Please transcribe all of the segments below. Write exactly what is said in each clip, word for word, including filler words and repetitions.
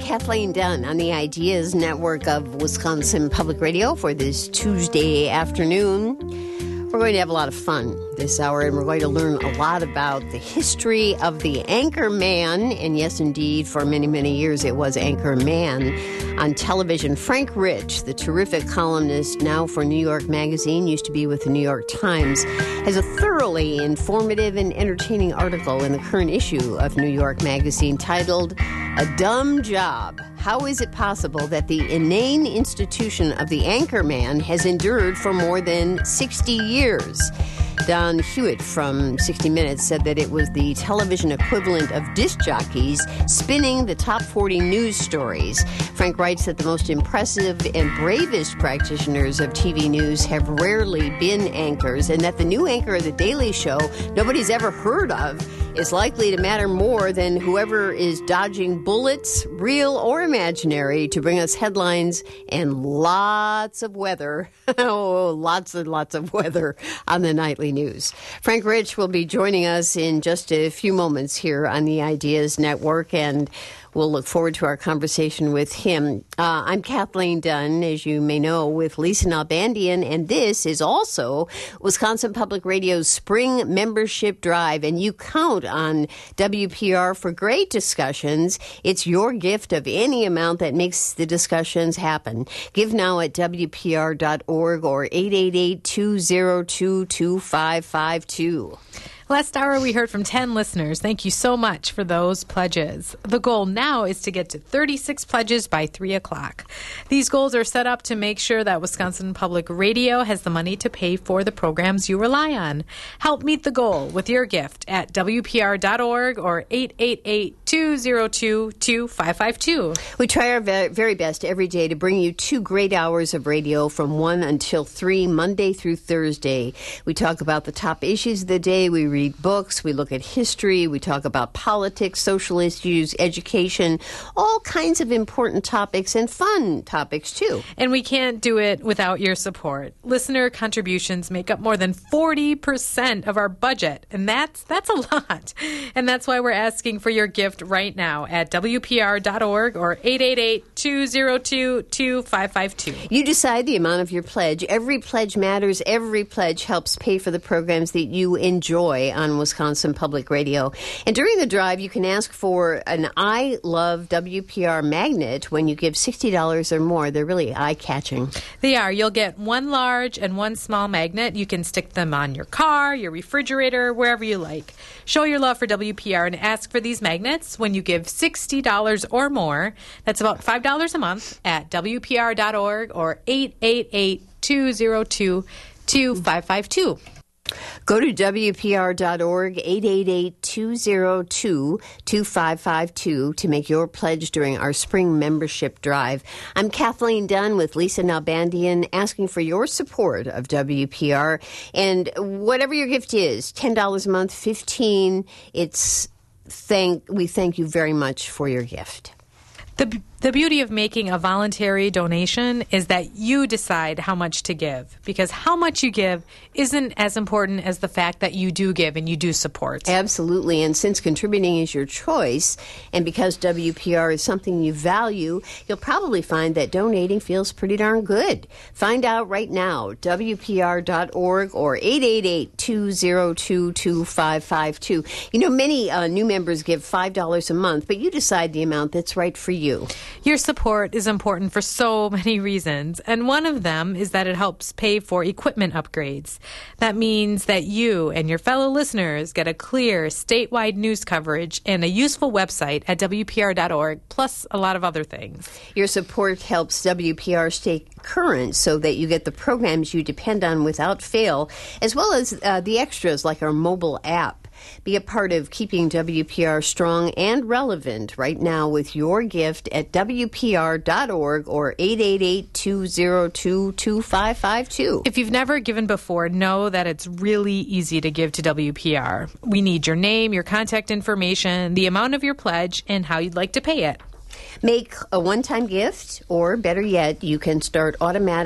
Kathleen Dunn on the Ideas Network of Wisconsin Public Radio for this Tuesday afternoon. We're going to have a lot of fun this hour, and we're going to learn a lot about the history of the Anchor Man. And yes, indeed, for many, many years it was Anchor Man on television. Frank Rich, the terrific columnist now for New York Magazine, used to be with the New York Times, has a thoroughly informative and entertaining article in the current issue of New York Magazine titled "A Dumb Job. How is it possible that the inane institution of the Anchor Man has endured for more than sixty years? Don Hewitt from sixty minutes said that it was the television equivalent of disc jockeys spinning the top forty news stories. Frank writes that the most impressive and bravest practitioners of T V news have rarely been anchors, and that the new anchor of The Daily Show nobody's ever heard of is likely to matter more than whoever is dodging bullets, real or imaginary, to bring us headlines and lots of weather. oh, lots and lots of weather on the nightly news. Frank Rich will be joining us in just a few moments here on the Ideas Network, and we'll look forward to our conversation with him. Uh, I'm Kathleen Dunn, as you may know, with Lisa Nalbandian, and this is also Wisconsin Public Radio's Spring Membership Drive, and you count on W P R for great discussions. It's your gift of any amount that makes the discussions happen. Give now at W P R dot org or eight eight eight, two zero two, two five five two. Last hour, we heard from ten listeners. Thank you so much for those pledges. The goal now is to get to thirty-six pledges by three o'clock. These goals are set up to make sure that Wisconsin Public Radio has the money to pay for the programs you rely on. Help meet the goal with your gift at W P R dot org or eight eight eight, two zero two, two five five two. We try our very best every day to bring you two great hours of radio from one until three, Monday through Thursday. We talk about the top issues of the day. We read books, we look at history, we talk about politics, social issues, education, all kinds of important topics and fun topics too. And we can't do it without your support. Listener contributions make up more than forty percent of our budget, and that's that's a lot. And that's why we're asking for your gift right now at W P R dot org or eight eight eight, two zero two, two five five two. You decide the amount of your pledge. Every pledge matters. Every pledge helps pay for the programs that you enjoy on Wisconsin Public Radio. And during the drive, you can ask for an I Love W P R magnet when you give sixty dollars or more. They're really eye-catching. They are. You'll get one large and one small magnet. You can stick them on your car, your refrigerator, wherever you like. Show your love for W P R and ask for these magnets when you give sixty dollars or more. That's about five dollars a month at W P R dot org or eight eight eight, two zero two, two five five two. Go to W P R dot org, eight eight eight, two zero two, two five five two to make your pledge during our spring membership drive. I'm Kathleen Dunn with Lisa Nalbandian, asking for your support of W P R. And whatever your gift is, ten dollars a month, fifteen dollars, it's thank we thank you very much for your gift. The The beauty of making a voluntary donation is that you decide how much to give, because how much you give isn't as important as the fact that you do give and you do support. Absolutely. And since contributing is your choice, and because W P R is something you value, you'll probably find that donating feels pretty darn good. Find out right now, W P R dot org or eight eight eight, two zero two, two five five two. You know, many uh, new members give five dollars a month, but you decide the amount that's right for you. Your support is important for so many reasons, and one of them is that it helps pay for equipment upgrades. That means that you and your fellow listeners get a clear statewide news coverage and a useful website at W P R dot org, plus a lot of other things. Your support helps W P R stay current so that you get the programs you depend on without fail, as well as uh, the extras like our mobile app. Be a part of keeping W P R strong and relevant right now with your gift at W P R dot org or eight eight eight, two zero two, two five five two. If you've never given before, know that it's really easy to give to W P R. We need your name, your contact information, the amount of your pledge, and how you'd like to pay it. Make a one-time gift, or better yet, you can start automatic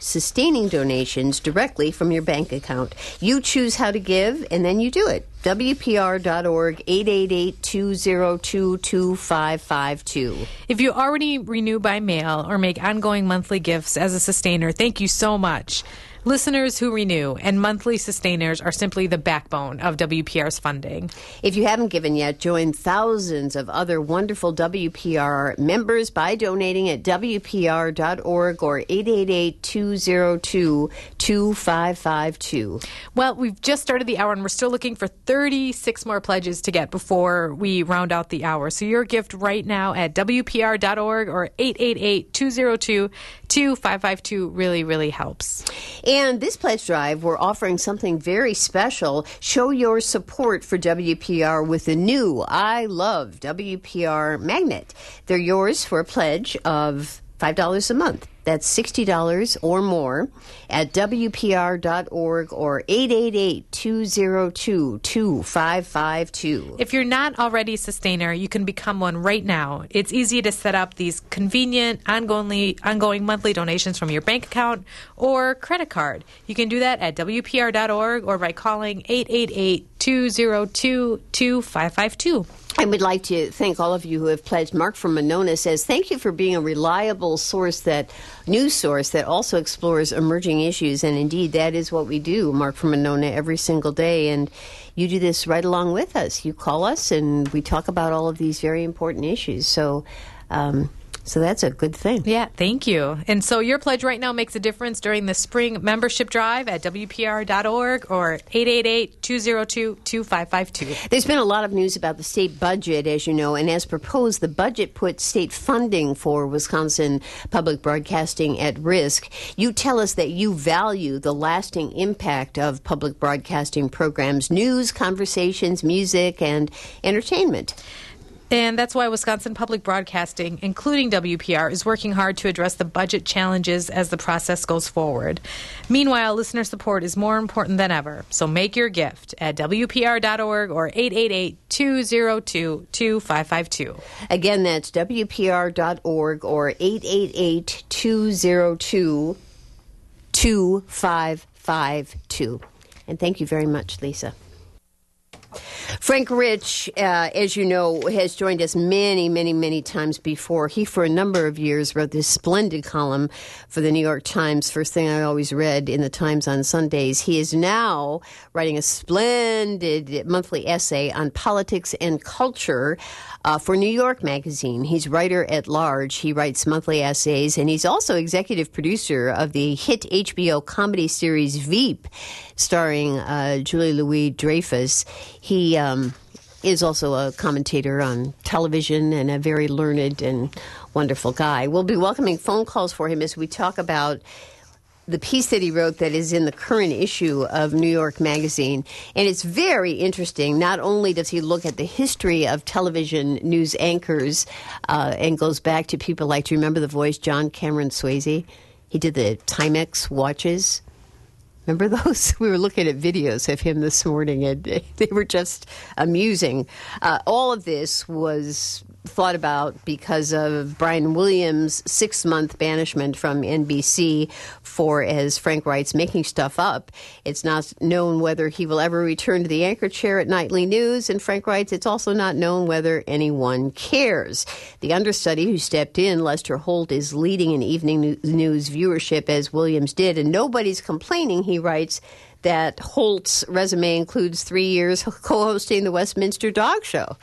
sustaining donations directly from your bank account. You choose how to give, and then you do it. W P R dot org, eight eight eight, two zero two, two five five two. If you already renew by mail or make ongoing monthly gifts as a sustainer, thank you so much. Listeners who renew and monthly sustainers are simply the backbone of W P R's funding. If you haven't given yet, join thousands of other wonderful W P R members by donating at W P R dot org or eight eight eight, two zero two, two five five two. Well, we've just started the hour and we're still looking for thirty-six more pledges to get before we round out the hour. So your gift right now at W P R dot org or eight eight eight, two zero two, two five five two really, really helps. And this pledge drive, we're offering something very special. Show your support for W P R with the new I Love W P R magnet. They're yours for a pledge of five dollars a month. That's sixty dollars or more at W P R dot org or eight eight eight, two zero two, two five five two. If you're not already a sustainer, you can become one right now. It's easy to set up these convenient, ongoing, ongoing monthly donations from your bank account or credit card. You can do that at W P R dot org or by calling eight eight eight, two zero two, two five five two. I would like to thank all of you who have pledged. Mark from Monona says, thank you for being a reliable source, that news source that also explores emerging issues. And indeed, that is what we do, Mark from Monona, every single day. And you do this right along with us. You call us and we talk about all of these very important issues. So, um, So that's a good thing. Yeah, thank you. And so your pledge right now makes a difference during the spring membership drive at W P R dot org or eight eight eight, two zero two, two five five two. There's been a lot of news about the state budget, as you know, and as proposed, the budget puts state funding for Wisconsin public broadcasting at risk. You tell us that you value the lasting impact of public broadcasting programs, news, conversations, music, and entertainment. And that's why Wisconsin Public Broadcasting, including W P R, is working hard to address the budget challenges as the process goes forward. Meanwhile, listener support is more important than ever. So make your gift at W P R dot org or eight eight eight, two zero two, two five five two. Again, that's W P R dot org or eight eight eight, two zero two, two five five two. And thank you very much, Lisa. Frank Rich, uh, as you know, has joined us many, many, many times before. He, for a number of years, wrote this splendid column for the New York Times, first thing I always read in the Times on Sundays. He is now writing a splendid monthly essay on politics and culture uh, for New York Magazine. He's writer at large. He writes monthly essays, and he's also executive producer of the hit H B O comedy series Veep, starring uh, Julie Louis-Dreyfus. He um, is also a commentator on television and a very learned and wonderful guy. We'll be welcoming phone calls for him as we talk about the piece that he wrote that is in the current issue of New York Magazine. And it's very interesting. Not only does he look at the history of television news anchors uh, and goes back to people like, do you remember the voice John Cameron Swayze? He did the Timex watches. Remember those? We were looking at videos of him this morning, and they were just amusing. Uh, all of this was thought about because of Brian Williams' six-month banishment from N B C for, as Frank writes, making stuff up. It's not known whether he will ever return to the anchor chair at Nightly News, and Frank writes, it's also not known whether anyone cares. The understudy who stepped in, Lester Holt, is leading an evening news viewership as Williams did, and nobody's complaining, he writes, that Holt's resume includes three years co-hosting the Westminster Dog Show.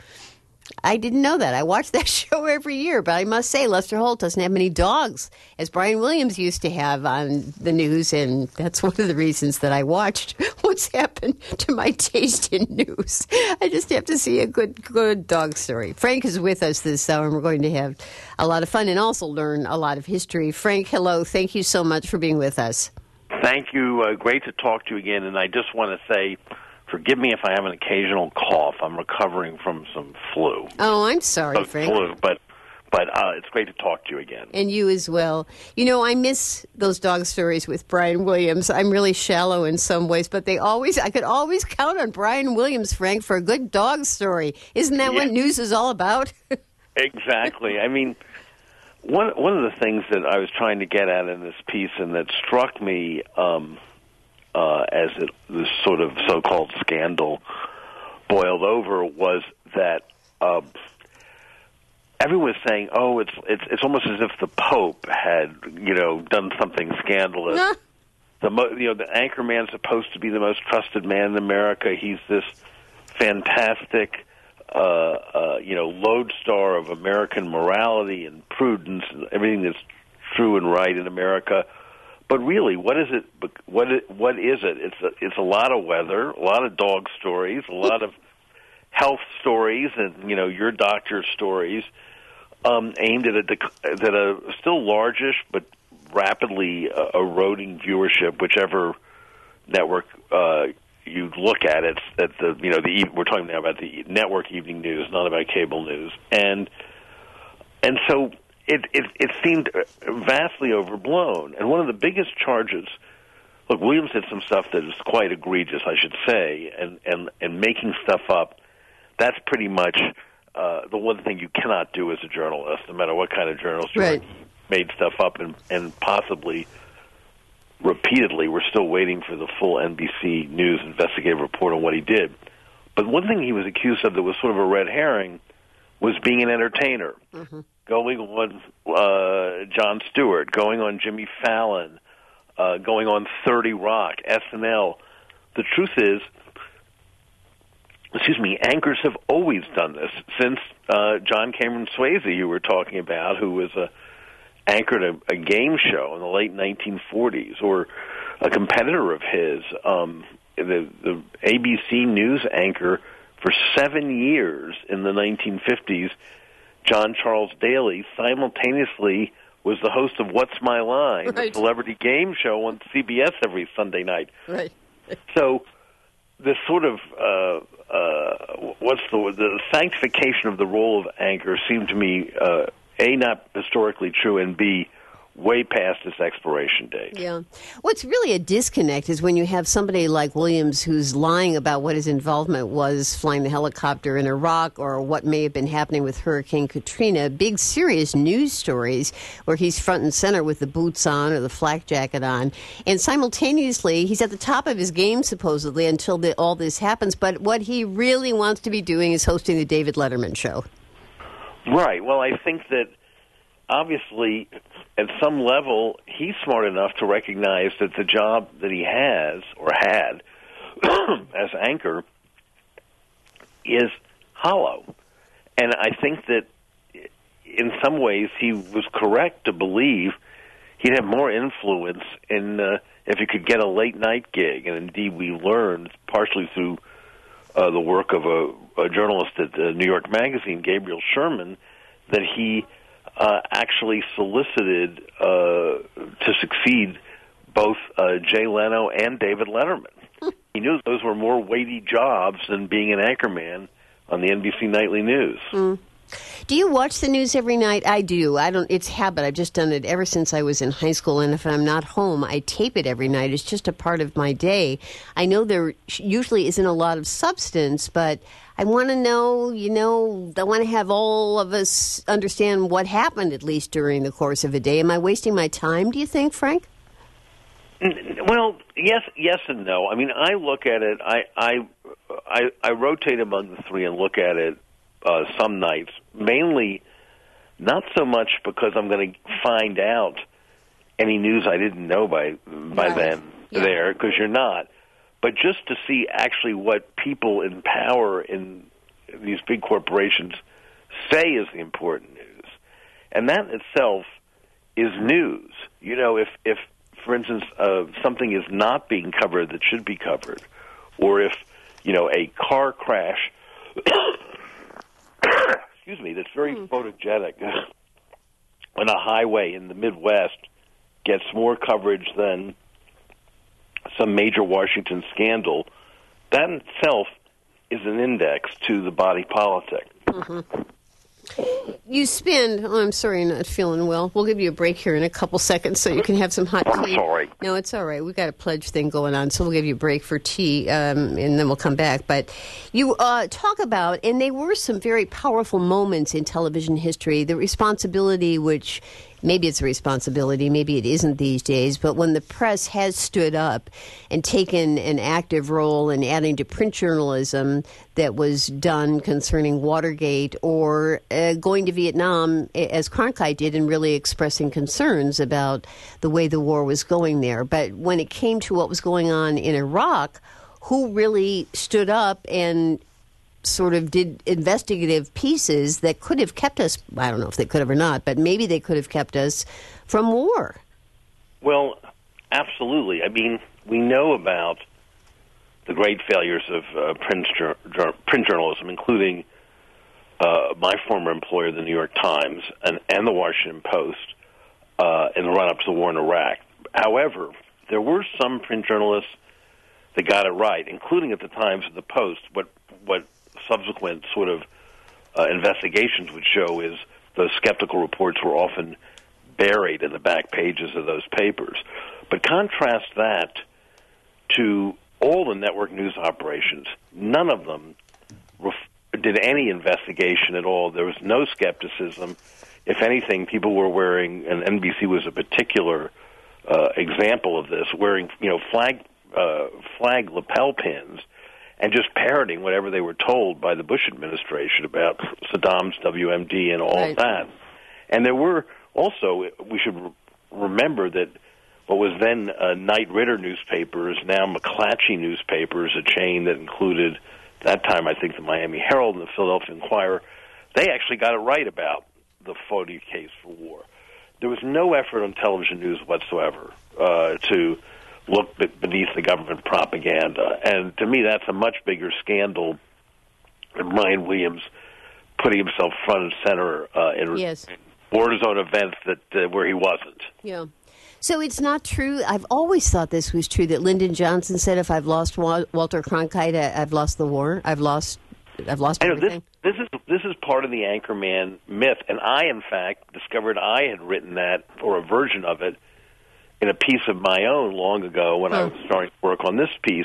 I didn't know that. I watch that show every year, but I must say Lester Holt doesn't have many dogs, as Brian Williams used to have on the news, and that's one of the reasons that I watched what's happened to my taste in news. I just have to see a good, good dog story. Frank is with us this hour, and we're going to have a lot of fun and also learn a lot of history. Frank, hello. Thank you so much for being with us. Thank you. Uh, great to talk to you again, and I just want to say, forgive me if I have an occasional cough. I'm recovering from some flu. Oh, I'm sorry, uh, Frank. Flu, but but uh, it's great to talk to you again. And you as well. You know, I miss those dog stories with Brian Williams. I'm really shallow in some ways, but they always, I could always count on Brian Williams, Frank, for a good dog story. Isn't that yeah. what news is all about? Exactly. I mean, one one of the things that I was trying to get at in this piece, and that struck me um, uh, as it, this sort of so-called scandal boiled over, was that uh, everyone was saying, "Oh, it's it's it's almost as if the Pope had, you know, done something scandalous." The mo- you know, the anchorman's supposed to be the most trusted man in America. He's this fantastic, uh, uh, you know, lodestar of American morality and prudence and everything that's true and right in America. But really, what is it? What it, what is it? It's a, it's a lot of weather, a lot of dog stories, a lot of health stories, and you know, your doctor's stories, um, aimed at a dec- at a still largish but rapidly uh, eroding viewership, whichever network uh, you look at. It's at the you know the we're talking now about the network evening news, not about cable news, and and so it it, it seemed vastly overblown. And one of the biggest charges, look, Williams did some stuff that is quite egregious, I should say, and and and making stuff up. That's pretty much uh, the one thing you cannot do as a journalist, no matter what kind of journalist you right. are. Made stuff up, and, and possibly repeatedly, we're still waiting for the full N B C News investigative report on what he did. But one thing he was accused of that was sort of a red herring was being an entertainer, mm-hmm. going on uh, Jon Stewart, going on Jimmy Fallon, uh, going on thirty Rock, S N L. The truth is, excuse me, anchors have always done this since uh, John Cameron Swayze, you were talking about, who was a anchored a, a game show in the late nineteen forties, or a competitor of his, um, the, the A B C News anchor for seven years in the nineteen fifties, John Charles Daly, simultaneously was the host of What's My Line, right. a celebrity game show on C B S every Sunday night. Right. So this sort of uh, uh, what's the the sanctification of the role of anchor seemed to me uh, A, not historically true, and B, way past its expiration date. Yeah. What's really a disconnect is when you have somebody like Williams who's lying about what his involvement was flying the helicopter in Iraq or what may have been happening with Hurricane Katrina, big serious news stories where he's front and center with the boots on or the flak jacket on. And simultaneously, he's at the top of his game, supposedly, until the, all this happens. But what he really wants to be doing is hosting the David Letterman show. Right. Well, I think that obviously at some level he's smart enough to recognize that the job that he has or had as anchor is hollow. And I think that in some ways he was correct to believe he'd have more influence in uh, if he could get a late night gig. And indeed we learned partially through Uh, the work of a, a journalist at the New York Magazine, Gabriel Sherman, that he uh, actually solicited uh, to succeed both uh, Jay Leno and David Letterman. He knew those were more weighty jobs than being an anchorman on the N B C Nightly News. Mm. Do you watch the news every night? I do. I don't. It's habit. I've just done it ever since I was in high school. And if I'm not home, I tape it every night. It's just a part of my day. I know there usually isn't a lot of substance, but I want to know, you know, I want to have all of us understand what happened, at least during the course of a day. Am I wasting my time, do you think, Frank? Well, yes, yes and no. I mean, I look at it, I, I, I, I rotate among the three and look at it Uh, some nights, mainly not so much because I'm going to find out any news I didn't know by by right. then yeah. there, because you're not, but just to see actually what people in power in these big corporations say is the important news. And that itself is news. You know, if, if for instance, uh, something is not being covered that should be covered, or if, you know, a car crash excuse me, that's very mm. photogenic on a highway in the Midwest gets more coverage than some major Washington scandal, that in itself is an index to the body politic. Mm-hmm. you spend, oh, I'm sorry you're not feeling well. We'll give you a break here in a couple seconds so you can have some hot tea. I'm sorry. No, it's all right. We've got a pledge thing going on, so we'll give you a break for tea, um, and then we'll come back. But you uh, talk about, and they were some very powerful moments in television history, the responsibility which... Maybe it's a responsibility, maybe it isn't these days, but when the press has stood up and taken an active role in adding to print journalism that was done concerning Watergate or uh, going to Vietnam, as Cronkite did, and really expressing concerns about the way the war was going there. But when it came to what was going on in Iraq, who really stood up and sort of did investigative pieces that could have kept us, I don't know if they could have or not, but maybe they could have kept us from war. Well, absolutely. I mean, we know about the great failures of uh, print, jur- print journalism, including uh, my former employer, the New York Times, and, and the Washington Post, uh, in the run-up to the war in Iraq. However, there were some print journalists that got it right, including at the Times and the Post. What what subsequent sort of uh, investigations would show is those skeptical reports were often buried in the back pages of those papers. But contrast that to all the network news operations. None of them ref- did any investigation at all. There was no skepticism. If anything, people were wearing, and N B C was a particular uh, example of this, wearing, you know, flag uh, flag lapel pins and just parroting whatever they were told by the Bush administration about Saddam's W M D and all right. of that. And there were also, we should re- remember that what was then uh, Knight Ridder newspapers, now McClatchy newspapers, a chain that included, that time I think the Miami Herald and the Philadelphia Inquirer, they actually got it right about the Foti case for war. There was no effort on television news whatsoever uh, to look beneath the government propaganda. And to me, that's a much bigger scandal than Brian Williams putting himself front and center uh, in yes. war zone events that uh, where he wasn't. Yeah. So it's not true. I've always thought this was true, that Lyndon Johnson said, if I've lost Wa- Walter Cronkite, I- I've lost the war. I've lost I've lost I know, everything. This, this is this is part of the Anchorman myth. And I, in fact, discovered I had written that, or a version of it, in a piece of my own long ago when oh. I was starting to work on this piece.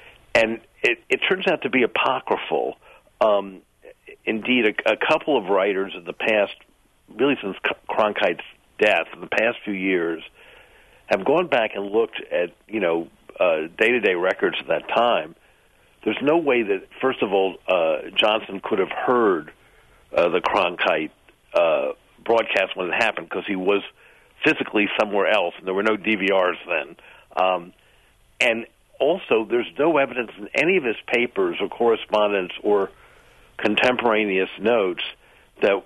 And it, it turns out to be apocryphal. Um, indeed, a, a couple of writers in the past, really since Cronkite's death, in the past few years, have gone back and looked at, you know, uh, day-to-day records at that time. There's no way that, first of all, uh, Johnson could have heard uh, the Cronkite uh, broadcast when it happened, because he was physically somewhere else, and there were no D V Rs then. Um, and also, there's no evidence in any of his papers or correspondence or contemporaneous notes that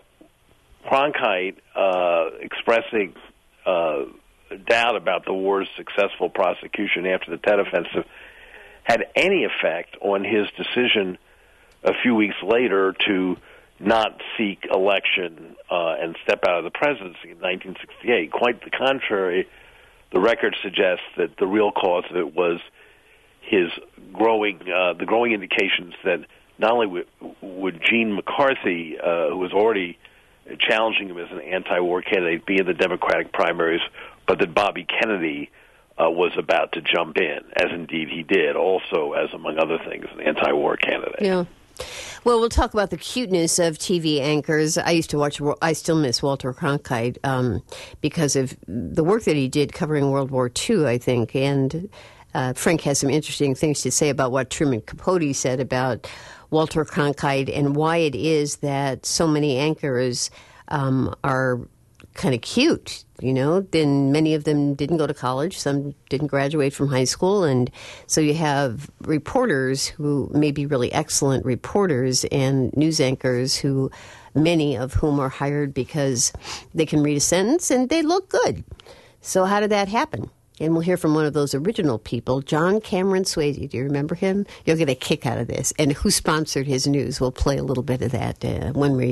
Cronkite uh, expressing uh, doubt about the war's successful prosecution after the Tet Offensive had any effect on his decision a few weeks later to not seek election uh, and step out of the presidency in nineteen sixty-eight. Quite the contrary, the record suggests that the real cause of it was his growing, uh, the growing indications that not only would, would Gene McCarthy, uh, who was already challenging him as an anti-war candidate, be in the Democratic primaries, but that Bobby Kennedy uh, was about to jump in, as indeed he did, also as, among other things, an anti-war candidate. Yeah. Well, we'll talk about the cuteness of T V anchors. I used to watch, I still miss Walter Cronkite um, because of the work that he did covering World War Two, I think. And uh, Frank has some interesting things to say about what Truman Capote said about Walter Cronkite and why it is that so many anchors um, are kind of cute, you know. Then many of them didn't go to college, some didn't graduate from high school, and so you have reporters who may be really excellent reporters and news anchors who, many of whom are hired because they can read a sentence and they look good. So how did that happen? And we'll hear from one of those original people, John Cameron Swayze. Do you remember him? You'll get a kick out of this. And who sponsored his news? We'll play a little bit of that uh, when we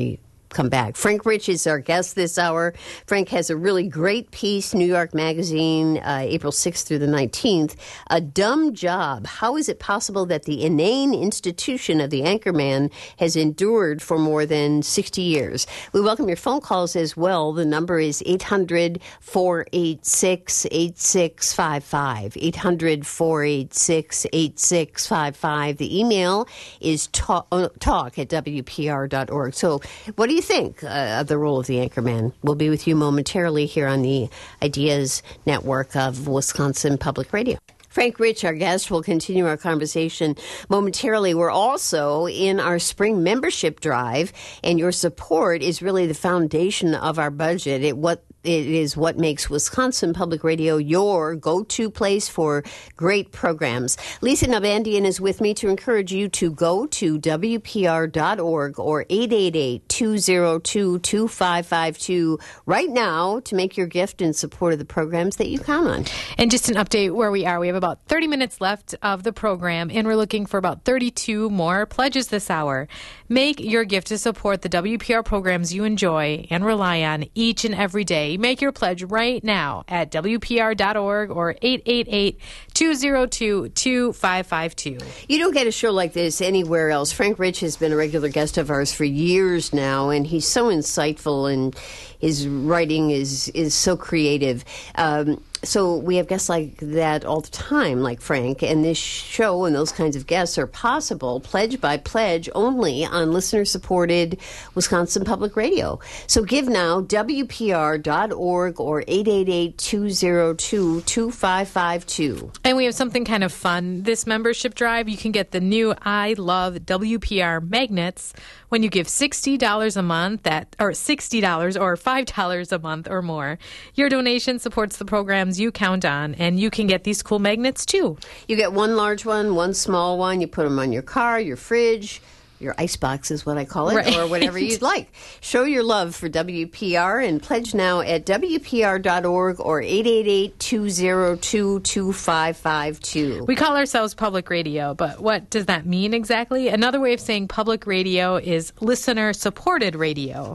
come back. Frank Rich is our guest this hour. Frank has a really great piece, New York Magazine, uh, April sixth through the nineteenth. A Dumb Job. How is it possible that the inane institution of the anchorman has endured for more than sixty years? We welcome your phone calls as well. The number is eight hundred, four eight six, eight six five five. eight hundred, four eight six, eight six five five. The email is talk, uh, talk at W P R dot org. So what do you think uh, of the role of the anchorman? We'll be with you momentarily here on the Ideas Network of Wisconsin Public Radio. Frank Rich, our guest, will continue our conversation momentarily. We're also in our spring membership drive, and your support is really the foundation of our budget. It what It is what makes Wisconsin Public Radio your go-to place for great programs. Lisa Nalbandian is with me to encourage you to go to W P R dot org or eight eight eight, two zero two, two five five two right now to make your gift in support of the programs that you count on. And just an update where we are. We have about thirty minutes left of the program, and we're looking for about thirty-two more pledges this hour. Make your gift to support the W P R programs you enjoy and rely on each and every day. Make your pledge right now at W P R dot org or eight eight eight, two zero two, two five five two. You don't get a show like this anywhere else. Frank Rich has been a regular guest of ours for years now, and he's so insightful, and his writing is, is so creative. Um, So we have guests like that all the time, like Frank, and this show and those kinds of guests are possible pledge by pledge only on listener-supported Wisconsin Public Radio. So give now, W P R dot org or eight eight eight, two zero two, two five five two. And we have something kind of fun. This membership drive, you can get the new I Love W P R magnets when you give sixty dollars a month, at, or sixty dollars or five dollars a month or more. Your donation supports the programs you count on, and you can get these cool magnets too. You get one large one, one small one. You put them on your car, your fridge, your icebox is what I call it, right, or whatever you'd like. Show your love for W P R and pledge now at W P R dot org or eight eight eight, two zero two, two five five two. We call ourselves public radio, but what does that mean exactly? Another way of saying public radio is listener-supported radio.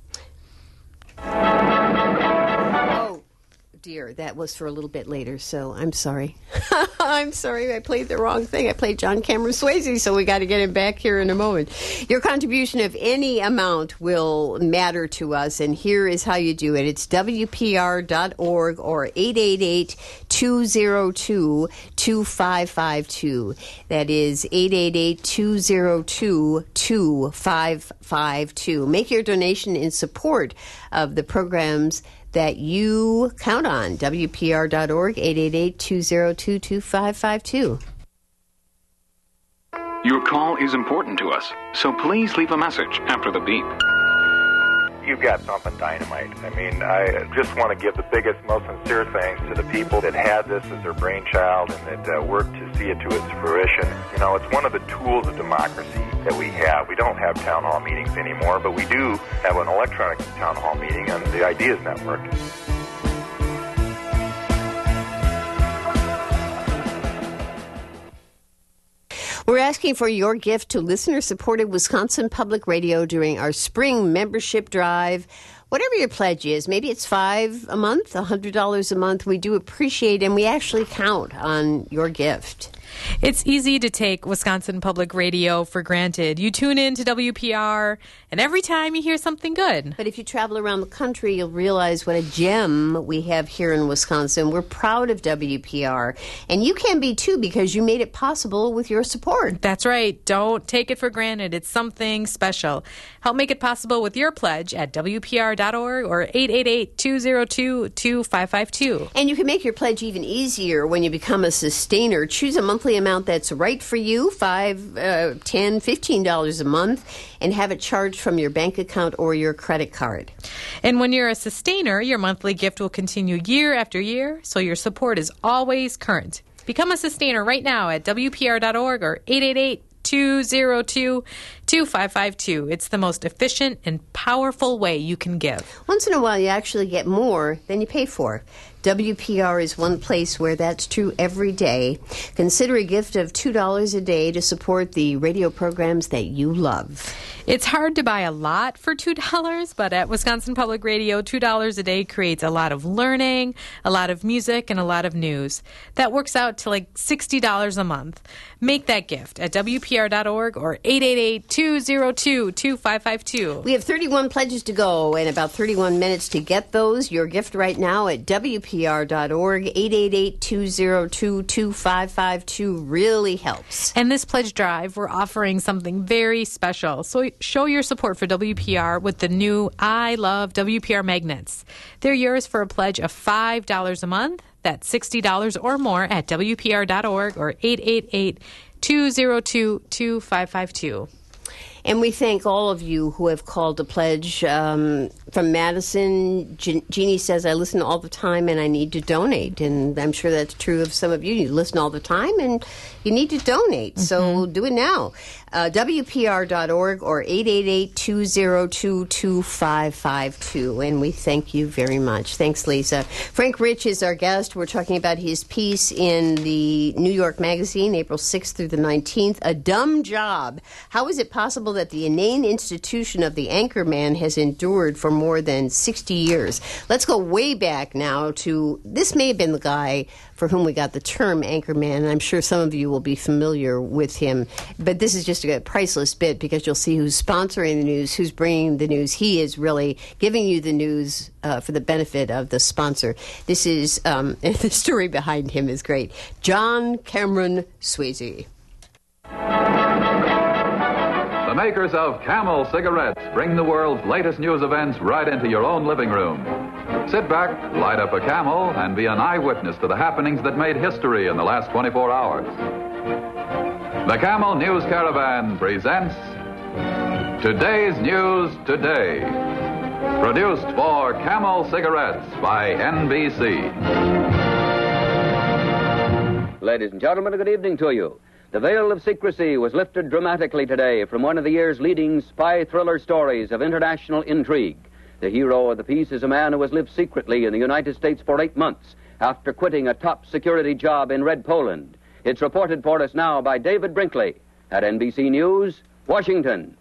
Dear, that was for a little bit later, so I'm sorry. I'm sorry, I played the wrong thing. I played John Cameron Swayze, so we got to get him back here in a moment. Your contribution of any amount will matter to us, and here is how you do it. It's W P R dot org or eight eight eight, two zero two, two five five two. That is eight eight eight, two zero two, two five five two. Make your donation in support of the programs that you count on. W P R dot org, eight eight eight, two zero two, two five five two. Your call is important to us, so please leave a message after the beep. You've got something dynamite. I mean, I just want to give the biggest, most sincere thanks to the people that had this as their brainchild and that uh, worked to see it to its fruition. You know, it's one of the tools of democracy that we have. We don't have town hall meetings anymore, but we do have an electronic town hall meeting on the Ideas Network. We're asking for your gift to listener-supported Wisconsin Public Radio during our spring membership drive. Whatever your pledge is, maybe it's five a month, one hundred dollars a month. We do appreciate, and we actually count on your gift. It's easy to take Wisconsin Public Radio for granted. You tune in to W P R, and every time you hear something good. But if you travel around the country, you'll realize what a gem we have here in Wisconsin. We're proud of W P R, and you can be too because you made it possible with your support. That's right. Don't take it for granted. It's something special. Help make it possible with your pledge at W P R dot org or eight eight eight, two zero two, two five five two. And you can make your pledge even easier when you become a sustainer. Choose a monthly amount that's right for you, five, uh, ten, fifteen dollars a month, and have it charged from your bank account or your credit card. And when you're a sustainer, your monthly gift will continue year after year, so your support is always current. Become a sustainer right now at W P R dot org or eight eight eight, two zero two, two five five two. It's the most efficient and powerful way you can give. Once in a while, you actually get more than you pay for. W P R is one place where that's true every day. Consider a gift of two dollars a day to support the radio programs that you love. It's hard to buy a lot for two dollars, but at Wisconsin Public Radio, two dollars a day creates a lot of learning, a lot of music, and a lot of news. That works out to like sixty dollars a month. Make that gift at W P R dot org or eight eight eight, two zero two, two five five two. We have thirty-one pledges to go and about thirty-one minutes to get those. Your gift right now at W P R dot org, eight eight eight, two zero two, two five five two really helps. And this pledge drive, we're offering something very special. So show your support for W P R with the new I Love W P R magnets. They're yours for a pledge of five dollars a month. That's sixty dollars or more at W P R dot org or eight eight eight, two zero two, two five five two. And we thank all of you who have called to pledge. Um, from Madison, Je- Jeannie says, I listen all the time and I need to donate. And I'm sure that's true of some of you. You listen all the time and you need to donate. Mm-hmm. So do it now. Uh, W P R dot org or eight eight eight, two zero two, two five five two. And we thank you very much. Thanks, Lisa. Frank Rich is our guest. We're talking about his piece in the New York Magazine, April sixth through the nineteenth, A Dumb Job. How is it possible that the inane institution of the anchorman has endured for more than sixty years? Let's go way back now to, this may have been the guy for whom we got the term anchorman, and I'm sure some of you will be familiar with him. But this is just a priceless bit because you'll see who's sponsoring the news, who's bringing the news. He is really giving you the news uh, for the benefit of the sponsor. This is, um, and the story behind him is great. John Cameron Swayze. The makers of Camel cigarettes bring the world's latest news events right into your own living room. Sit back, light up a Camel, and be an eyewitness to the happenings that made history in the last twenty-four hours. The Camel News Caravan presents Today's News Today. Produced for Camel Cigarettes by N B C. Ladies and gentlemen, a good evening to you. The veil of secrecy was lifted dramatically today from one of the year's leading spy thriller stories of international intrigue. The hero of the piece is a man who has lived secretly in the United States for eight months after quitting a top security job in Red Poland. It's reported for us now by David Brinkley at N B C News, Washington.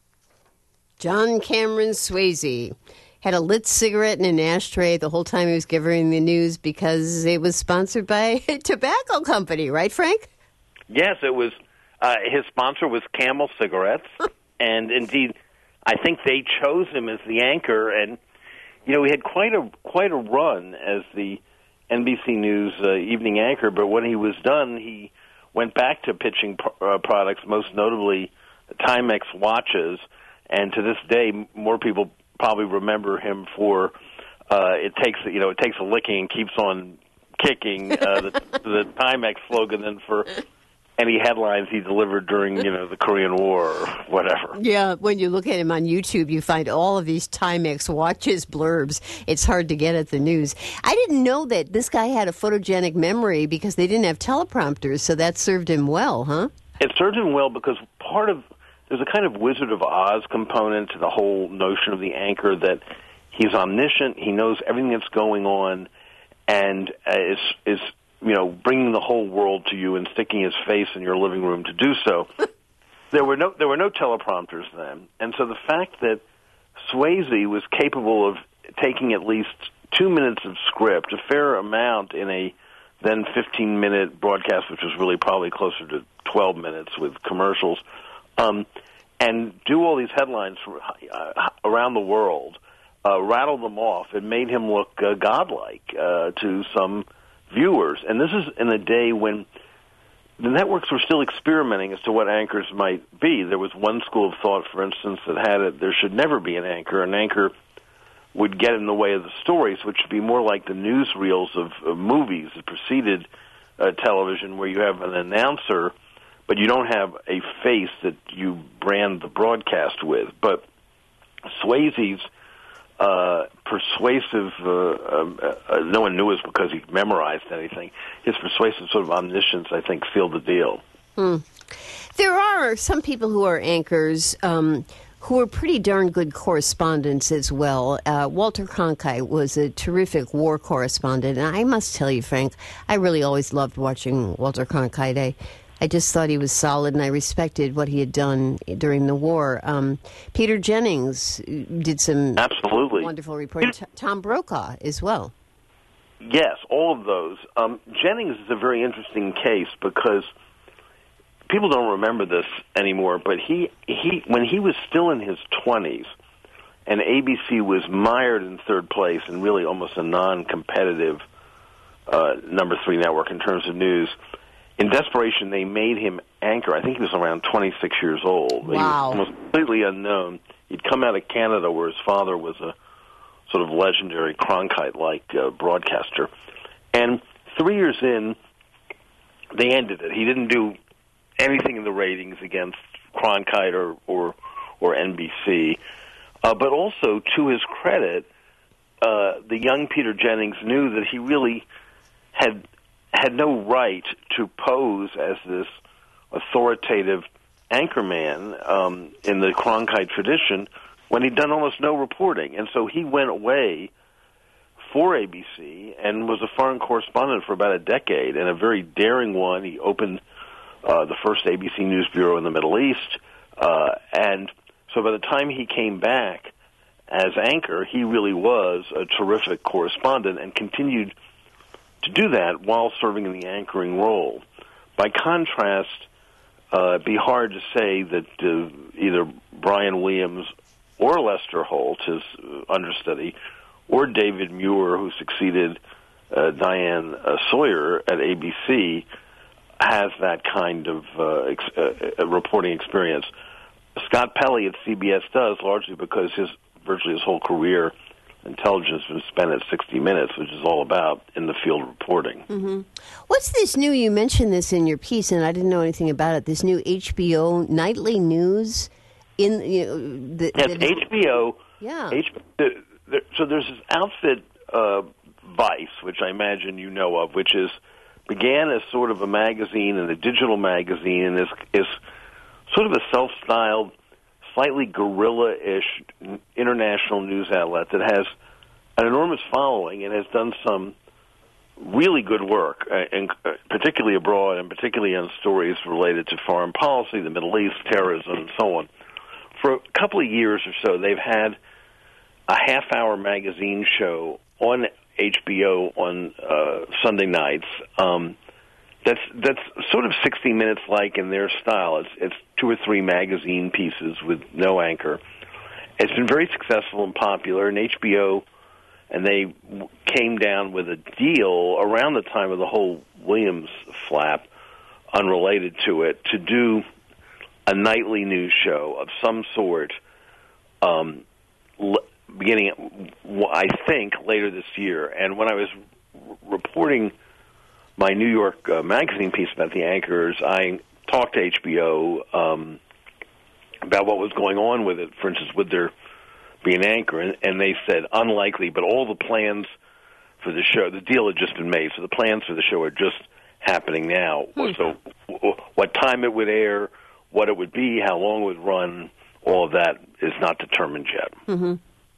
John Cameron Swayze had a lit cigarette in an ashtray the whole time he was giving the news because it was sponsored by a tobacco company, right, Frank? Yes, it was. Uh, his sponsor was Camel Cigarettes, and indeed, I think they chose him as the anchor. And you know, he had quite a quite a run as the N B C News uh, evening anchor. But when he was done, he went back to pitching pro- uh, products, most notably Timex watches. And to this day, more people probably remember him for uh, "It takes you know it takes a licking and keeps on kicking," uh, the, the Timex slogan, than for any headlines he delivered during, you know, the Korean War or whatever. Yeah, when you look at him on YouTube, you find all of these Timex watches blurbs. It's hard to get at the news. I didn't know that this guy had a photogenic memory because they didn't have teleprompters, so that served him well, huh? It served him well because part of, there's a kind of Wizard of Oz component to the whole notion of the anchor, that he's omniscient, he knows everything that's going on, and uh, is is you know, bringing the whole world to you and sticking his face in your living room to do so. There were no there were no teleprompters then, and so the fact that Swayze was capable of taking at least two minutes of script, a fair amount in a then fifteen-minute broadcast, which was really probably closer to twelve minutes with commercials, um, and do all these headlines from, uh, around the world, uh, rattle them off, it made him look uh, godlike uh, to some viewers. And this is in a day when the networks were still experimenting as to what anchors might be. There was one school of thought, for instance, that had it, there should never be an anchor. An anchor would get in the way of the stories, which would be more like the newsreels of, of movies that preceded uh, television, where you have an announcer, but you don't have a face that you brand the broadcast with. But Swayze's Uh, persuasive, uh, uh, uh, no one knew it because he memorized anything. His persuasive sort of omniscience, I think, sealed the deal. Hmm. There are some people who are anchors um, who were pretty darn good correspondents as well. Uh, Walter Cronkite was a terrific war correspondent, and I must tell you, Frank, I really always loved watching Walter Cronkite. I, I just thought he was solid, and I respected what he had done during the war. Um, Peter Jennings did some absolutely wonderful reporting. T- Tom Brokaw as well. Yes, all of those. Um, Jennings is a very interesting case because people don't remember this anymore, but he, he when he was still in his twenties and A B C was mired in third place and really almost a non-competitive uh, number three network in terms of news, in desperation they made him anchor. I think he was around twenty-six years old. Wow. He was almost completely unknown. He'd come out of Canada where his father was a sort of legendary Cronkite-like uh, broadcaster. And three years in, they ended it. He didn't do anything in the ratings against Cronkite or or, or N B C. Uh, but also, to his credit, uh, the young Peter Jennings knew that he really had had no right to pose as this authoritative anchorman um, in the Cronkite tradition when he'd done almost no reporting. And so he went away for A B C and was a foreign correspondent for about a decade, and a very daring one. He opened uh, the first A B C News Bureau in the Middle East, uh, and so by the time he came back as anchor, he really was a terrific correspondent and continued to do that while serving in the anchoring role. By contrast, uh, it'd be hard to say that uh, either Brian Williams or Lester Holt, his uh, understudy, or David Muir, who succeeded uh, Diane uh, Sawyer at A B C, has that kind of uh, ex- uh, reporting experience. Scott Pelley at C B S does, largely because his virtually his whole career, intelligence, has been spent at sixty minutes, which is all about in the field reporting. Mm-hmm. What's this new, you mentioned this in your piece, and I didn't know anything about it, this new H B O nightly news? In you know, the, yes, the, H B O. Yeah. H, the, the, so there's this outfit, uh, Vice, which I imagine you know of, which is began as sort of a magazine and a digital magazine, and is is sort of a self-styled, slightly guerrilla-ish international news outlet that has an enormous following and has done some really good work, uh, and uh, particularly abroad, and particularly on stories related to foreign policy, the Middle East, terrorism, and so on. For a couple of years or so, they've had a half-hour magazine show on H B O on uh, Sunday nights. Um, that's that's sort of sixty minutes like in their style. It's it's two or three magazine pieces with no anchor. It's been very successful and popular, and H B O, and they came down with a deal around the time of the whole Williams flap, unrelated to it, to do a nightly news show of some sort, um, l- beginning, I think, later this year. And when I was r- reporting my New York uh, magazine piece about the anchors, I talked to H B O um, about what was going on with it, for instance, would there be an anchor? And, and they said, unlikely, but all the plans for the show, the deal had just been made, so the plans for the show are just happening now. Hmm. So w- what time it would air, what it would be, how long it would run, all of that is not determined yet. Mm-hmm.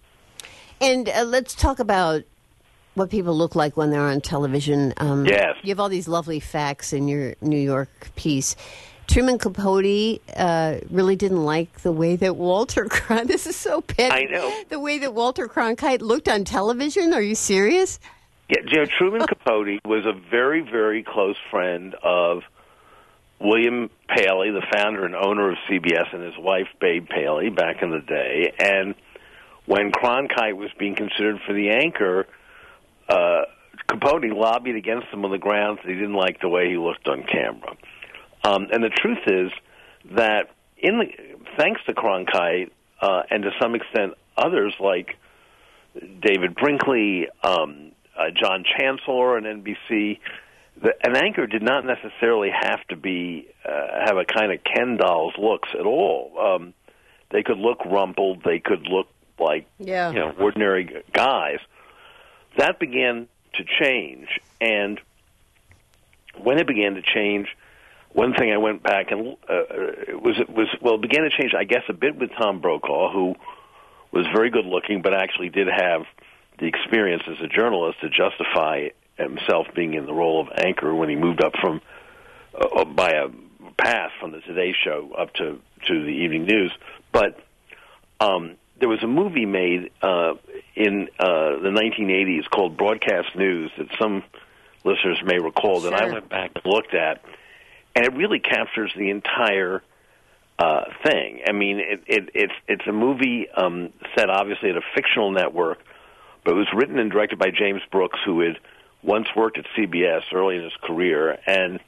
And uh, let's talk about what people look like when they're on television. Um, yes. You have all these lovely facts in your New York piece. Truman Capote uh, really didn't like the way that Walter Cronkite, this is so petty. I know. The way that Walter Cronkite looked on television. Are you serious? Yeah, you know, Truman Capote was a very, very close friend of William Paley, the founder and owner of C B S, and his wife, Babe Paley, back in the day. And when Cronkite was being considered for the anchor, uh, Capote lobbied against him on the grounds that he didn't like the way he looked on camera. Um, and the truth is that, in the, thanks to Cronkite, uh, and to some extent others like David Brinkley, um, uh, John Chancellor on N B C, the, an anchor did not necessarily have to be uh, have a kind of Ken doll's looks at all. Um, they could look rumpled. They could look like yeah. you know ordinary guys. That began to change, and when it began to change, one thing I went back and uh, it was it was well it began to change, I guess, a bit with Tom Brokaw, who was very good looking, but actually did have the experience as a journalist to justify himself being in the role of anchor when he moved up from uh, by a path from the Today Show up to to the Evening News. But um, there was a movie made uh, in uh, the nineteen eighties called Broadcast News that some listeners may recall that Sure. I went back and looked at, and it really captures the entire uh, thing. I mean, it, it, it's it's a movie um, set obviously at a fictional network, but it was written and directed by James Brooks, who had once worked at C B S early in his career, and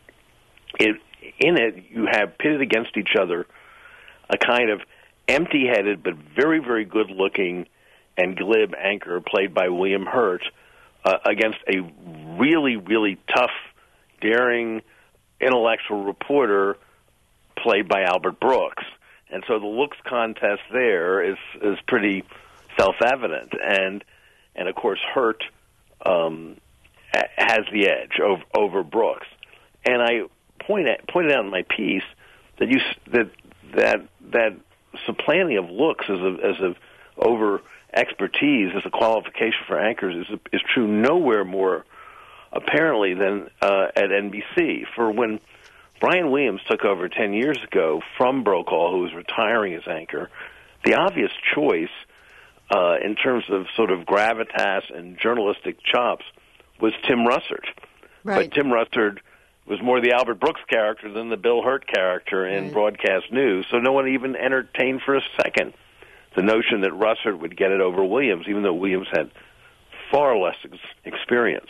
it in it you have pitted against each other a kind of empty-headed but very, very good-looking and glib anchor played by William Hurt uh, against a really, really tough, daring, intellectual reporter played by Albert Brooks. And so the looks contest there is is pretty self-evident. And, and of course, Hurt um, has the edge over, over Brooks. And I point at, pointed out in my piece that you that that that supplanting of looks as a as a over expertise as a qualification for anchors is is true nowhere more apparently than uh, at N B C. For when Brian Williams took over ten years ago from Brokaw, who was retiring as anchor, the obvious choice uh, in terms of sort of gravitas and journalistic chops was Tim Russert. Right. But Tim Russert was more the Albert Brooks character than the Bill Hurt character in right. Broadcast News, so no one even entertained for a second the notion that Russert would get it over Williams, even though Williams had far less ex- experience.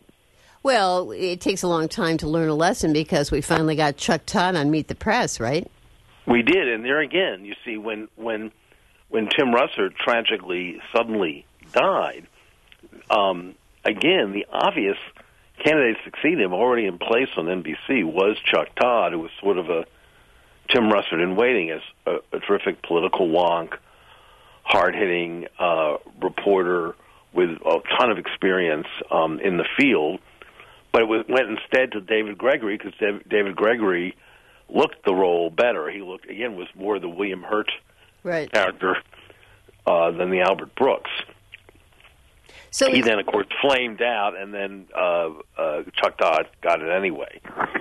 Well, it takes a long time to learn a lesson because we finally got Chuck Todd on Meet the Press, right? We did, and there again, you see, when when when Tim Russert tragically suddenly died, um, again, the obvious candidate to succeed him, already in place on N B C, was Chuck Todd, who was sort of a Tim Russert in waiting as a, a terrific political wonk, hard-hitting uh, reporter with a ton of experience um, in the field. But it was, went instead to David Gregory because David Gregory looked the role better. He looked, again, was more the William Hurt right. character uh, than the Albert Brooks. So he then, of course, flamed out, and then uh, uh, Chuck Todd got it anyway.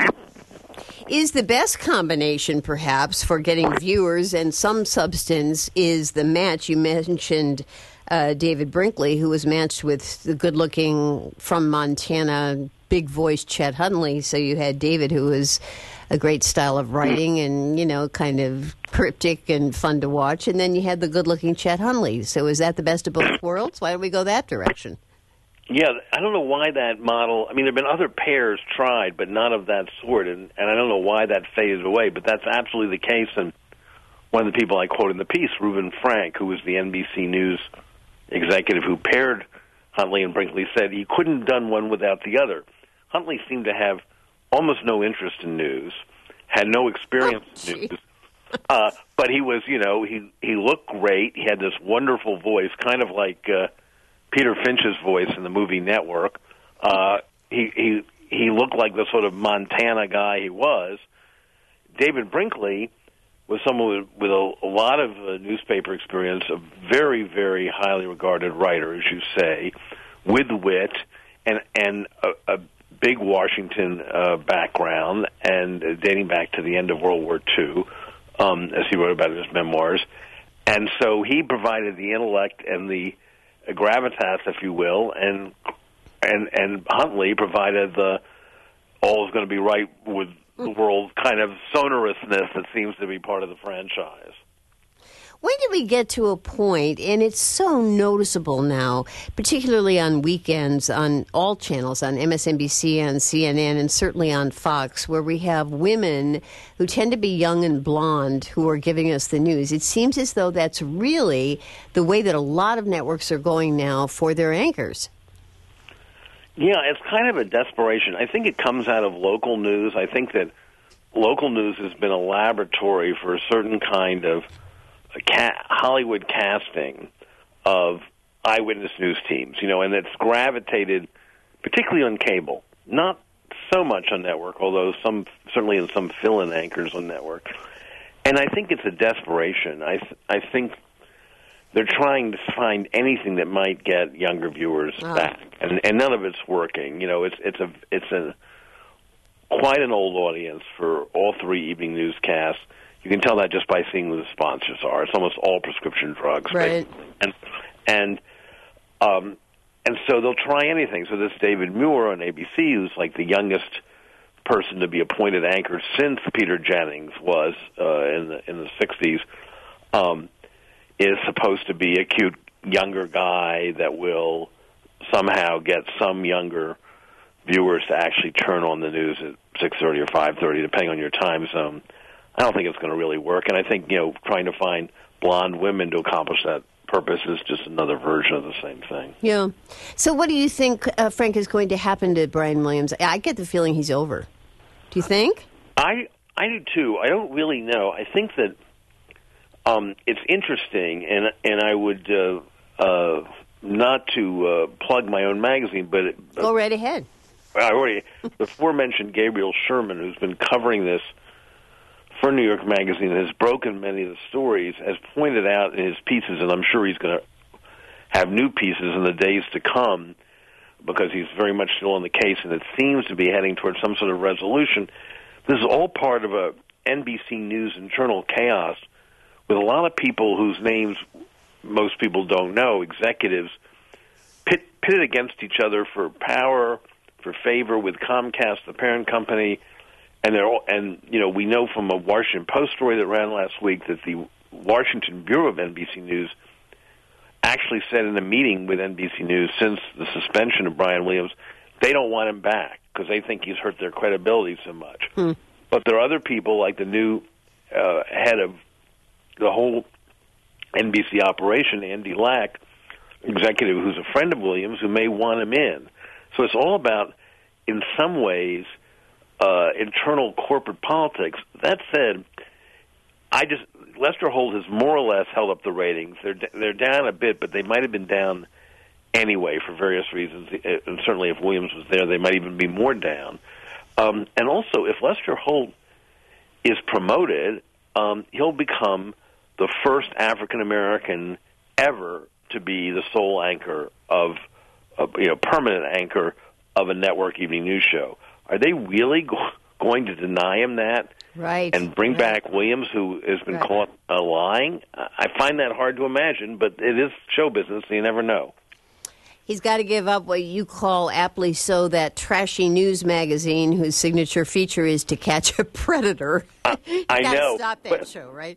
Is the best combination, perhaps, for getting viewers and some substance is the match you mentioned, uh, David Brinkley, who was matched with the good-looking from Montana, big-voiced Chet Huntley. So you had David, who was a great style of writing and, you know, kind of cryptic and fun to watch. And then you had the good-looking Chet Huntley. So is that the best of both worlds? Why don't we go that direction? Yeah, I don't know why that model... I mean, there have been other pairs tried, but none of that sort, and, and I don't know why that faded away, but that's absolutely the case. And one of the people I quote in the piece, Reuben Frank, who was the N B C News executive who paired Huntley and Brinkley, said he couldn't have done one without the other. Huntley seemed to have almost no interest in news, had no experience oh, in news, uh, but he was, you know, he, he looked great. He had this wonderful voice, kind of like... Uh, Peter Finch's voice in the movie Network. Uh, he he he looked like the sort of Montana guy he was. David Brinkley was someone with, with a, a lot of uh, newspaper experience, a very, very highly regarded writer, as you say, with wit and and a, a big Washington uh, background, and uh, dating back to the end of World War Two, um, as he wrote about in his memoirs. And so he provided the intellect and the gravitas, if you will, and and and Huntley provided the all is going to be right with the world kind of sonorousness that seems to be part of the franchise. When did we get to a point, and it's so noticeable now, particularly on weekends on all channels, on M S N B C, on C N N, and certainly on Fox, where we have women who tend to be young and blonde who are giving us the news? It seems as though that's really the way that a lot of networks are going now for their anchors. Yeah, it's kind of a desperation. I think it comes out of local news. I think that local news has been a laboratory for a certain kind of Ca- Hollywood casting of eyewitness news teams, you know, and it's gravitated, particularly on cable, not so much on network, although some certainly in some fill-in anchors on network. And I think it's a desperation. I th- I think they're trying to find anything that might get younger viewers oh. back, and and none of it's working. You know, it's it's a it's a quite an old audience for all three evening newscasts. You can tell that just by seeing who the sponsors are. It's almost all prescription drugs, right? Basically. And and um and so they'll try anything. So this David Muir on A B C, who's like the youngest person to be appointed anchor since Peter Jennings was uh, in the in the sixties, um, is supposed to be a cute younger guy that will somehow get some younger viewers to actually turn on the news at six thirty or five thirty, depending on your time zone. I don't think it's going to really work, and I think, you know, trying to find blonde women to accomplish that purpose is just another version of the same thing. Yeah. So what do you think, uh, Frank, is going to happen to Brian Williams? I get the feeling he's over. Do you think? I I do, too. I don't really know. I think that um, it's interesting, and and I would, uh, uh, not to uh, plug my own magazine, but... It, Go right ahead. I already, the aforementioned Gabriel Sherman, who's been covering this for New York Magazine and has broken many of the stories, has pointed out in his pieces, and I'm sure he's going to have new pieces in the days to come, because he's very much still on the case, and it seems to be heading towards some sort of resolution. This is all part of a N B C News internal chaos with a lot of people whose names most people don't know, executives, pit, pitted against each other for power, for favor with Comcast, the parent company. And they're all, and you know, we know from a Washington Post story that ran last week that the Washington Bureau of N B C News actually said in a meeting with N B C News since the suspension of Brian Williams, they don't want him back because they think he's hurt their credibility so much. Hmm. But there are other people, like the new uh, head of the whole N B C operation, Andy Lack, executive who's a friend of Williams, who may want him in. So it's all about, in some ways, Uh, internal corporate politics. That said, I just Lester Holt has more or less held up the ratings. They're they're down a bit, but they might have been down anyway for various reasons. And certainly, if Williams was there, they might even be more down. Um, and also, if Lester Holt is promoted, um, he'll become the first African American ever to be the sole anchor of, of you know, permanent anchor of a network evening news show. Are they really go- going to deny him that right. and bring right. back Williams, who has been right. caught uh, lying? I find that hard to imagine, but it is show business, so you never know. He's got to give up what you call, aptly so, that trashy news magazine whose signature feature is To Catch a Predator. Uh, I gotta know. Stop that but, show, right?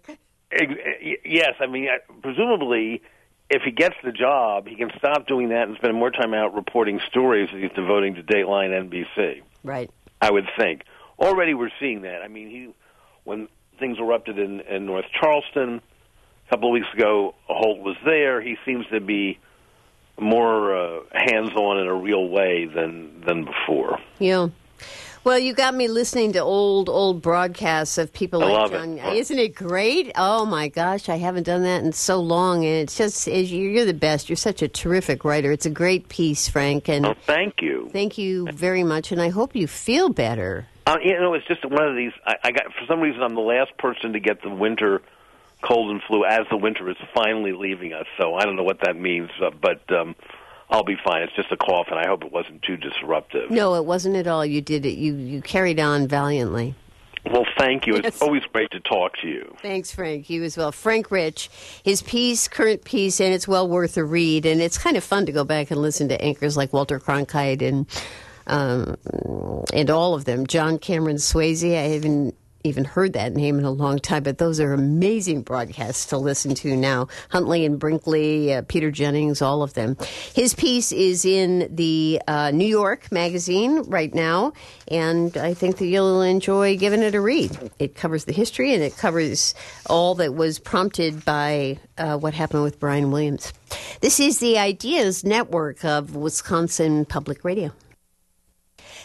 Yes, I mean, presumably, if he gets the job, he can stop doing that and spend more time out reporting stories that he's devoting to Dateline N B C. Right. I would think. Already we're seeing that. I mean, he when things erupted in, in North Charleston a couple of weeks ago, Holt was there. He seems to be more uh, hands-on in a real way than than before. Yeah. Well, you got me listening to old, old broadcasts of people I like love John. It. Isn't it great? Oh, my gosh, I haven't done that in so long. And it's just, you're the best. You're such a terrific writer. It's a great piece, Frank. And oh, thank you. Thank you very much. And I hope you feel better. Uh, you know, it's just one of these, I, I got, for some reason, I'm the last person to get the winter cold and flu as the winter is finally leaving us. So I don't know what that means, uh, but um, I'll be fine. It's just a cough, and I hope it wasn't too disruptive. No, it wasn't at all. You did it. You you carried on valiantly. Well, thank you. Yes. It's always great to talk to you. Thanks, Frank. You as well. Frank Rich, his piece, current piece, and it's well worth a read. And it's kind of fun to go back and listen to anchors like Walter Cronkite and um, and all of them. John Cameron Swayze, I haven't even heard that name in a long time, but those are amazing broadcasts to listen to now. Huntley and Brinkley, uh, Peter Jennings, all of them. His piece is in the uh, New York Magazine right now, and I think that you'll enjoy giving it a read. It covers the history, and it covers all that was prompted by uh, what happened with Brian Williams. This is the Ideas Network of Wisconsin Public Radio.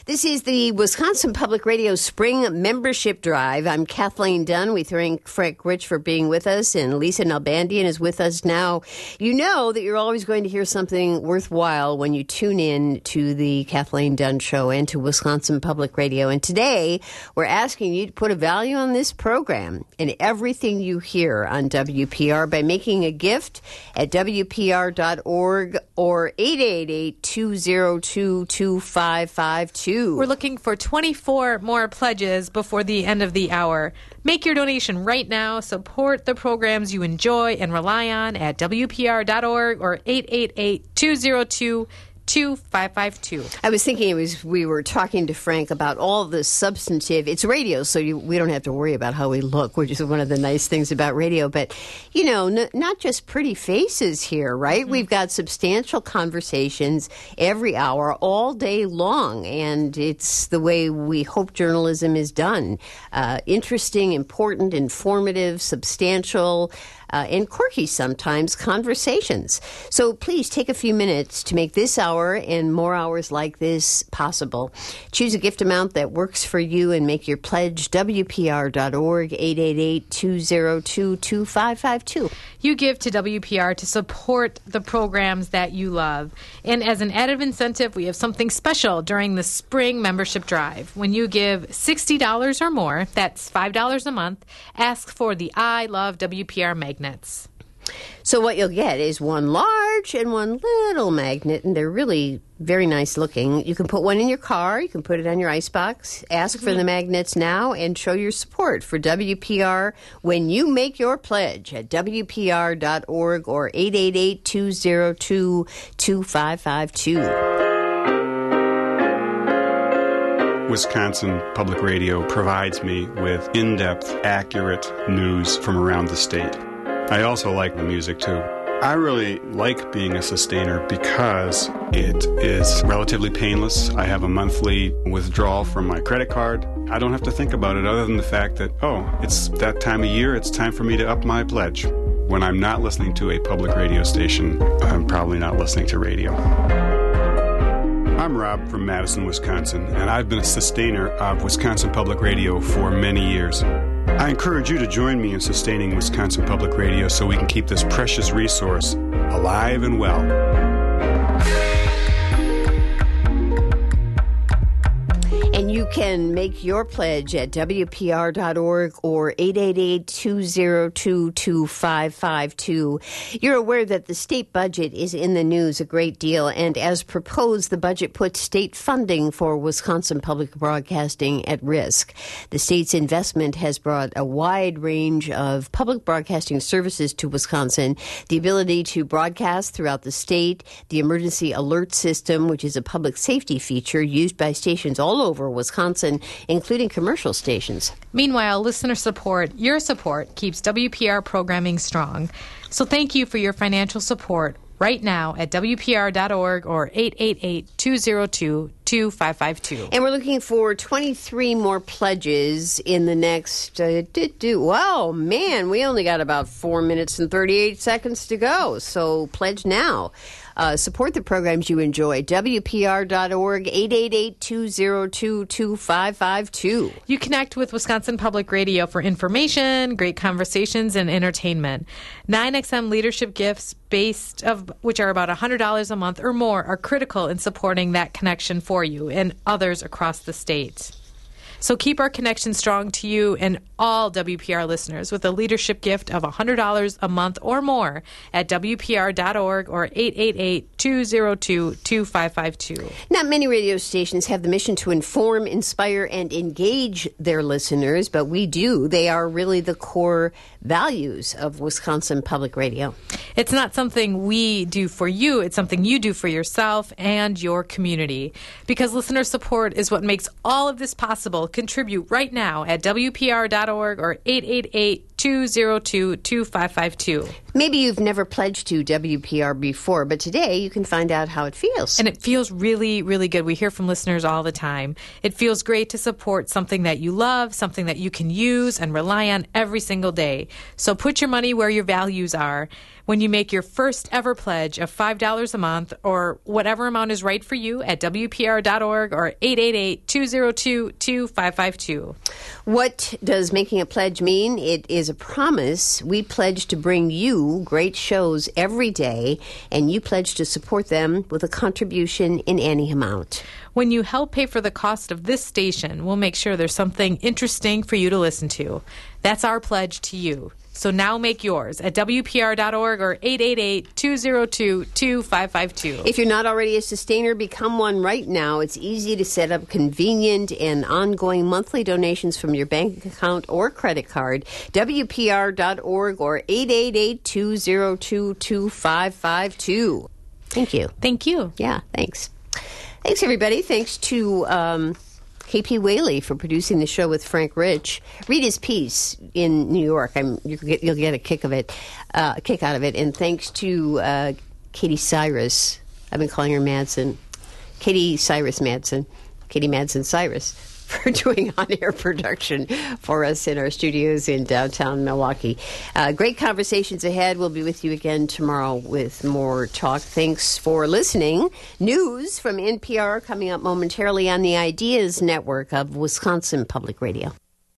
This is the Wisconsin Public Radio Spring Membership Drive. I'm Kathleen Dunn. We thank Frank Rich for being with us, and Lisa Nalbandian is with us now. You know that you're always going to hear something worthwhile when you tune in to the Kathleen Dunn Show and to Wisconsin Public Radio. And today, we're asking you to put a value on this program and everything you hear on W P R by making a gift at W P R dot org or eight eight eight, two zero two, two five five two. We're looking for twenty-four more pledges before the end of the hour. Make your donation right now. Support the programs you enjoy and rely on at W P R dot org or eight eight eight, two zero two, two five five two. I was thinking it was we were talking to Frank about all the substantive. It's radio, so you, we don't have to worry about how we look, which is one of the nice things about radio. But, you know, n- not just pretty faces here, right? Mm-hmm. We've got substantial conversations every hour, all day long, and it's the way we hope journalism is done. Uh, interesting, important, informative, substantial, Uh, and quirky sometimes conversations. So please take a few minutes to make this hour and more hours like this possible. Choose a gift amount that works for you and make your pledge. W P R dot org, eight eight eight, two zero two, two five five two. You give to W P R to support the programs that you love. And as an added incentive, we have something special during the spring membership drive. When you give sixty dollars or more, that's five dollars a month, ask for the I Love W P R magnet. So what you'll get is one large and one little magnet, and they're really very nice looking. You can put one in your car. You can put it on your icebox. Ask mm-hmm. for the magnets now and show your support for W P R when you make your pledge at W P R dot org or eight eight eight, two zero two, two five five two. Wisconsin Public Radio provides me with in-depth, accurate news from around the state. I also like the music, too. I really like being a sustainer because it is relatively painless. I have a monthly withdrawal from my credit card. I don't have to think about it other than the fact that, oh, it's that time of year, it's time for me to up my pledge. When I'm not listening to a public radio station, I'm probably not listening to radio. I'm Rob from Madison, Wisconsin, and I've been a sustainer of Wisconsin Public Radio for many years. I encourage you to join me in sustaining Wisconsin Public Radio so we can keep this precious resource alive and well. And you can make your pledge at W P R dot org or eight eight eight, two zero two, two five five two. You're aware that the state budget is in the news a great deal, and as proposed, the budget puts state funding for Wisconsin Public Broadcasting at risk. The state's investment has brought a wide range of public broadcasting services to Wisconsin, the ability to broadcast throughout the state, the emergency alert system, which is a public safety feature used by stations all over Wisconsin, including commercial stations. Meanwhile, listener support, your support, keeps W P R programming strong. So thank you for your financial support right now at W P R dot org or eight eight eight, two zero two, two five five two. And we're looking for twenty-three more pledges in the next... Uh, do, do, wow, man, we only got about four minutes and thirty-eight seconds to go. So pledge now. Uh, support the programs you enjoy. W P R dot org, eight eight eight, two zero two, two five five two. You connect with Wisconsin Public Radio for information, great conversations, and entertainment. nine X M leadership gifts, based of which are about one hundred dollars a month or more, are critical in supporting that connection for you and others across the state. So keep our connection strong to you and all W P R listeners with a leadership gift of one hundred dollars a month or more at W P R dot org or eight eight eight, two zero two, two five five two. Not many radio stations have the mission to inform, inspire, and engage their listeners, but we do. They are really the core values of Wisconsin Public Radio. It's not something we do for you. It's something you do for yourself and your community. Because listener support is what makes all of this possible. Contribute right now at W P R dot org or eight eight eight, two zero two, two five five two. Maybe you've never pledged to W P R before, but today you can find out how it feels. And it feels really, really good. We hear from listeners all the time. It feels great to support something that you love, something that you can use and rely on every single day. So put your money where your values are. when you make your first ever pledge of five dollars a month or whatever amount is right for you at W P R dot org or eight eight eight, two zero two, two five five two. What does making a pledge mean? It is a promise. We pledge to bring you great shows every day, and you pledge to support them with a contribution in any amount. When you help pay for the cost of this station, we'll make sure there's something interesting for you to listen to. That's our pledge to you. So now make yours at W P R dot org or eight eight eight, two zero two, two five five two. If you're not already a sustainer, become one right now. It's easy to set up convenient and ongoing monthly donations from your bank account or credit card. W P R dot org or eight eight eight, two zero two, two five five two. Thank you. Thank you. Yeah, thanks. Thanks, everybody. Thanks to um, K P Whaley for producing the show with Frank Rich. Read his piece in New York. I'm, you'll, get, you'll get a kick of it, uh, a kick out of it. And thanks to uh, Katie Cyrus. I've been calling her Madsen. Katie Cyrus Madsen. Katie Madsen Cyrus for doing on-air production for us in our studios in downtown Milwaukee. Uh, great conversations ahead. We'll be with you again tomorrow with more talk. Thanks for listening. News from N P R coming up momentarily on the Ideas Network of Wisconsin Public Radio.